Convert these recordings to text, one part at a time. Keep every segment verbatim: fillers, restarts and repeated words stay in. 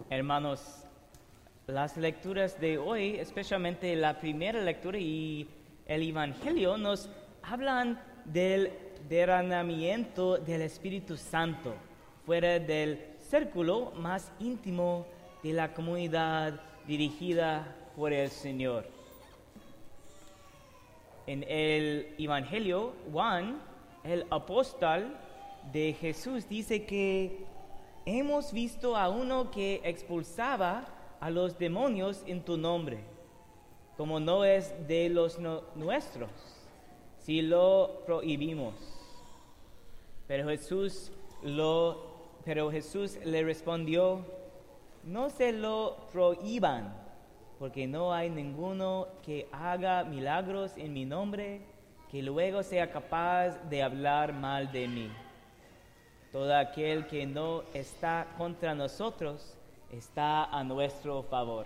Hermanos, las lecturas de hoy, especialmente la primera lectura y el Evangelio, nos hablan del derramamiento del Espíritu Santo fuera del círculo más íntimo de la comunidad dirigida por el Señor. En el Evangelio, Juan, el apóstol de Jesús, dice que hemos visto a uno que expulsaba a los demonios en tu nombre, como no es de los no- nuestros, si lo prohibimos. Pero Jesús lo, pero Jesús le respondió: no se lo prohíban, porque no hay ninguno que haga milagros en mi nombre que luego sea capaz de hablar mal de mí. Todo aquel que no está contra nosotros está a nuestro favor.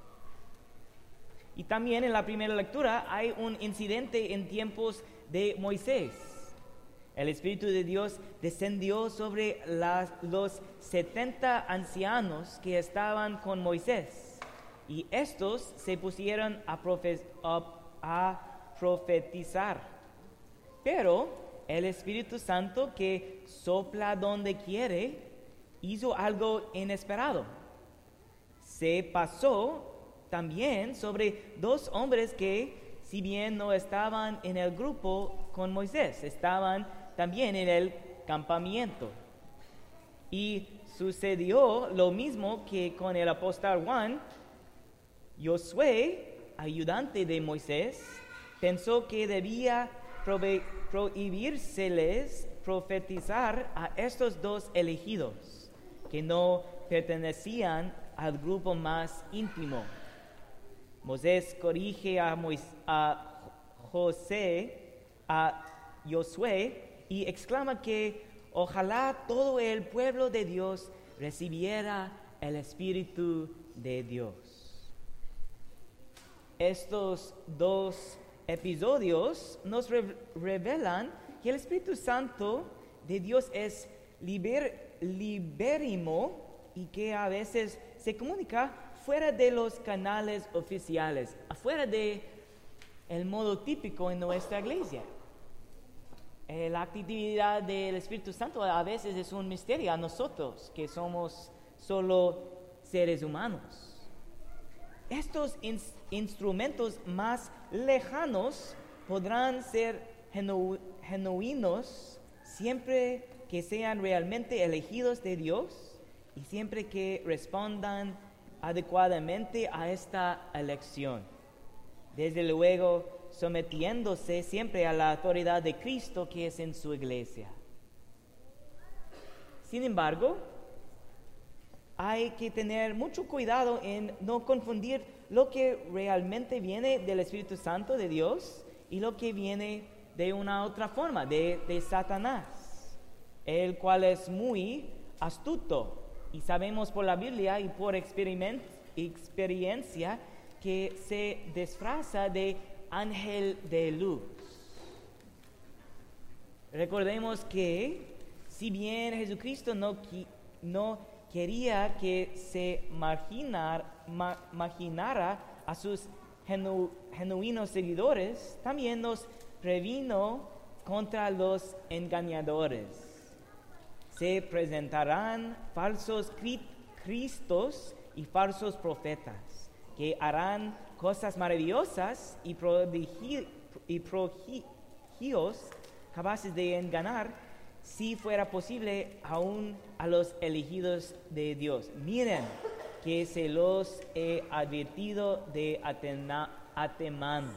Y también en la primera lectura hay un incidente en tiempos de Moisés. El Espíritu de Dios descendió sobre las, los setenta ancianos que estaban con Moisés, y estos se pusieron a, profe- a, a profetizar. Pero el Espíritu Santo, que sopla donde quiere, hizo algo inesperado. Se pasó también sobre dos hombres que, si bien no estaban en el grupo con Moisés, estaban también en el campamento. Y sucedió lo mismo que con el apóstol Juan. Josué, ayudante de Moisés, pensó que debía prove- prohibírseles profetizar a estos dos elegidos, que no pertenecían al grupo más íntimo. Moisés corrige a, Mois- a José, a Josué, y exclama que ojalá todo el pueblo de Dios recibiera el Espíritu de Dios. Estos dos episodios nos re- revelan que el Espíritu Santo de Dios es liber- libérrimo y que a veces se comunica fuera de los canales oficiales, afuera de el modo típico en nuestra iglesia. Eh, la actividad del Espíritu Santo a veces es un misterio a nosotros, que somos solo seres humanos. Estos in- instrumentos más lejanos podrán ser genu- genuinos siempre que sean realmente elegidos de Dios y siempre que respondan adecuadamente a esta elección. Desde luego, sometiéndose siempre a la autoridad de Cristo que es en su iglesia. Sin embargo, hay que tener mucho cuidado en no confundir lo que realmente viene del Espíritu Santo de Dios y lo que viene de una otra forma, de, de Satanás, el cual es muy astuto. Y sabemos por la Biblia y por experiment, experiencia que se disfraza de ángel de luz. Recordemos que si bien Jesucristo no, no quería que se marginar, ma, marginara a sus genu, genuinos seguidores, también nos previno contra los engañadores. Se presentarán falsos cri- cristos y falsos profetas que harán cosas maravillosas y, prodigi, y prodigios capaces de engañar, si fuera posible, aún a los elegidos de Dios. Miren que se los he advertido de atena, antemano.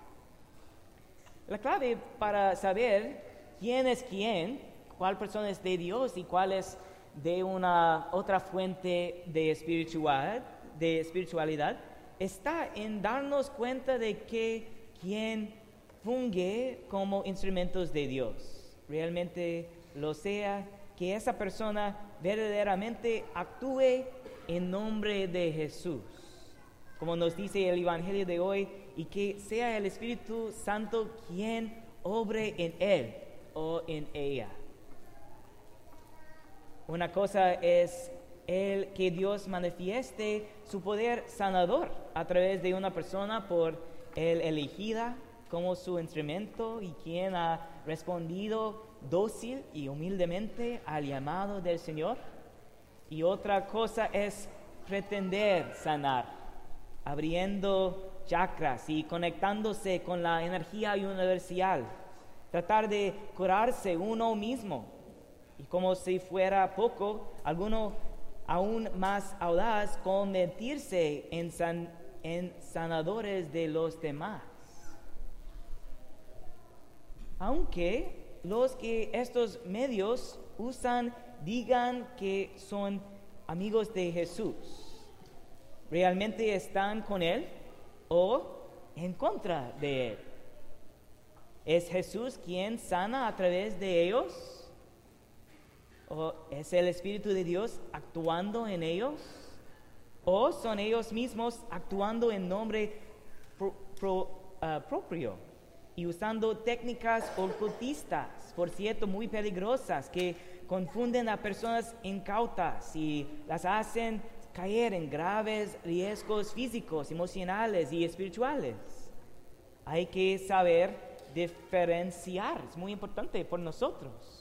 La clave para saber quién es quién, cuál persona es de Dios y cuál es de una otra fuente de espiritualidad, de espiritualidad, está en darnos cuenta de que quien funge como instrumentos de Dios realmente lo sea, que esa persona verdaderamente actúe en nombre de Jesús, como nos dice el Evangelio de hoy, y que sea el Espíritu Santo quien obre en él o en ella. Una cosa es el que Dios manifieste su poder sanador a través de una persona por él elegida como su instrumento y quien ha respondido dócil y humildemente al llamado del Señor. Y otra cosa es pretender sanar, abriendo chakras y conectándose con la energía universal, tratar de curarse uno mismo. Y como si fuera poco, alguno aún más audaz, convertirse en, san, en sanadores de los demás. Aunque los que estos medios usan digan que son amigos de Jesús, ¿realmente están con Él o en contra de Él? ¿Es Jesús quien sana a través de ellos? ¿O es el Espíritu de Dios actuando en ellos? ¿O son ellos mismos actuando en nombre pro, pro, uh, propio y usando técnicas ocultistas, por cierto, muy peligrosas, que confunden a personas incautas y las hacen caer en graves riesgos físicos, emocionales y espirituales? Hay que saber diferenciar, es muy importante por nosotros.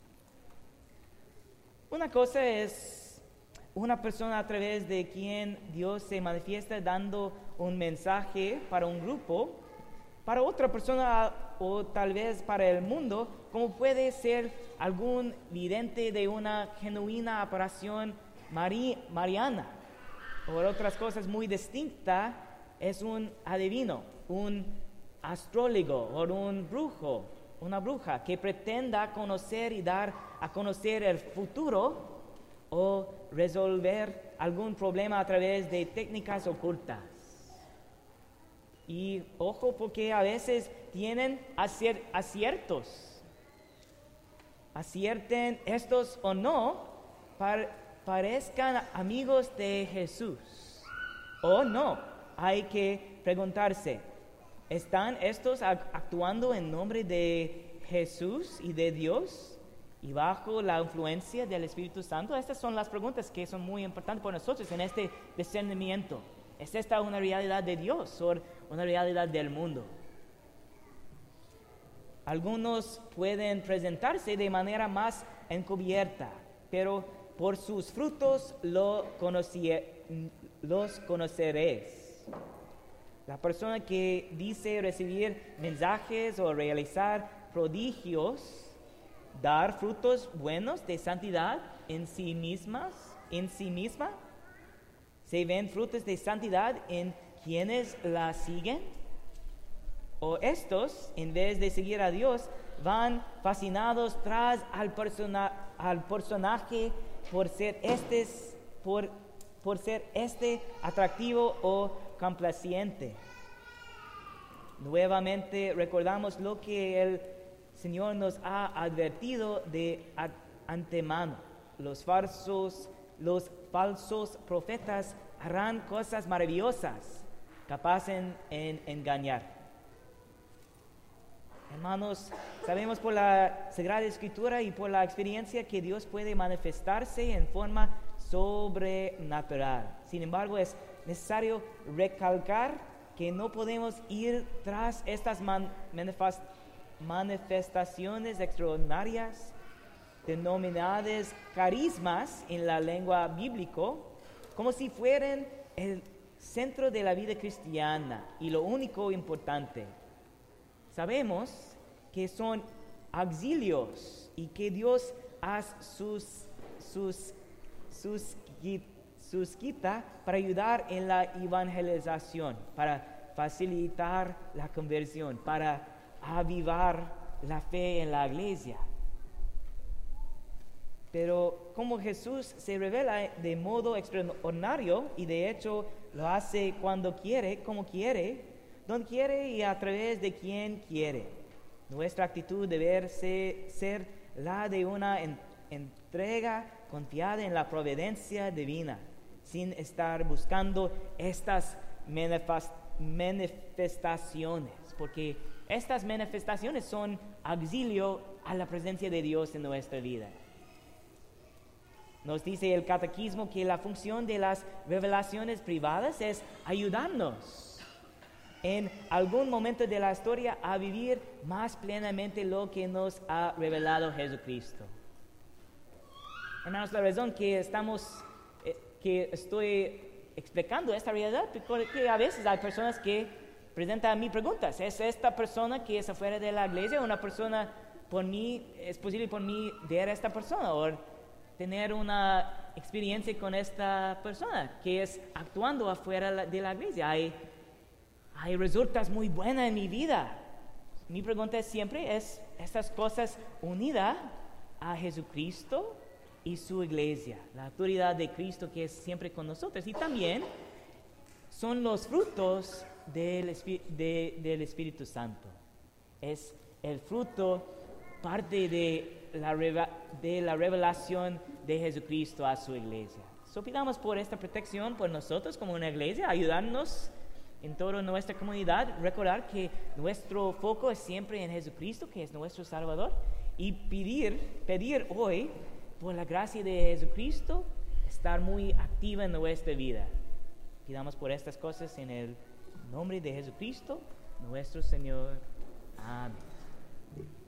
Una cosa es una persona a través de quien Dios se manifiesta dando un mensaje para un grupo, para otra persona o tal vez para el mundo, como puede ser algún vidente de una genuina aparición mari- mariana. O otras cosas muy distintas es un adivino, un astrólogo o un brujo, una bruja que pretenda conocer y dar a conocer el futuro o resolver algún problema a través de técnicas ocultas. Y ojo, porque a veces tienen acier- aciertos. Acierten estos o no, par- parezcan amigos de Jesús o no. Hay que preguntarse, ¿están estos actuando en nombre de Jesús y de Dios y bajo la influencia del Espíritu Santo? Estas son las preguntas que son muy importantes para nosotros en este discernimiento. ¿Es esta una realidad de Dios o una realidad del mundo? Algunos pueden presentarse de manera más encubierta, pero por sus frutos lo conocí- los conoceréis. La persona que dice recibir mensajes o realizar prodigios, dar frutos buenos de santidad en sí mismas, en sí misma, ¿se ven frutos de santidad en quienes la siguen? ¿O estos, en vez de seguir a Dios, van fascinados tras al, persona, al personaje por ser, este, por, por ser este atractivo o complaciente? Nuevamente recordamos lo que el Señor nos ha advertido de antemano. Los falsos, los falsos profetas harán cosas maravillosas, capaces en engañar. Hermanos, sabemos por la Sagrada Escritura y por la experiencia que Dios puede manifestarse en forma sobrenatural. Sin embargo, es necesario recalcar que no podemos ir tras estas man- manifest- manifestaciones extraordinarias denominadas carismas en la lengua bíblica como si fueran el centro de la vida cristiana y lo único importante. Sabemos que son auxilios y que Dios hace sus, sus, sus, suscita para ayudar en la evangelización, para facilitar la conversión, para avivar la fe en la iglesia. Pero como Jesús se revela de modo extraordinario y de hecho lo hace cuando quiere, como quiere, donde quiere y a través de quien quiere, nuestra actitud debe ser, ser la de una en, entrega confiada en la providencia divina, sin estar buscando estas manifestaciones, porque estas manifestaciones son auxilio a la presencia de Dios en nuestra vida. Nos dice el catequismo que la función de las revelaciones privadas es ayudarnos en algún momento de la historia a vivir más plenamente lo que nos ha revelado Jesucristo. Hermanos, la razón que estamos, eh, que estoy explicando esta realidad, porque a veces hay personas que presentan a mí preguntas. ¿Es esta persona que es afuera de la iglesia una persona por mí, es posible por mí ver a esta persona o tener una experiencia con esta persona que es actuando afuera de la iglesia? Hay, hay resultados muy buenos en mi vida. Mi pregunta es siempre, ¿es estas cosas unidas a Jesucristo y su iglesia, la autoridad de Cristo que es siempre con nosotros? Y también son los frutos del, Espí- de, del Espíritu Santo. Es el fruto, parte de la, reva- de la revelación de Jesucristo a su iglesia. So, pidamos por esta protección por nosotros como una iglesia, ayudarnos en toda nuestra comunidad, recordar que nuestro foco es siempre en Jesucristo, que es nuestro Salvador, y pedir, pedir hoy por la gracia de Jesucristo, estar muy activa en nuestra vida. Pidamos por estas cosas en el nombre de Jesucristo, nuestro Señor. Amén.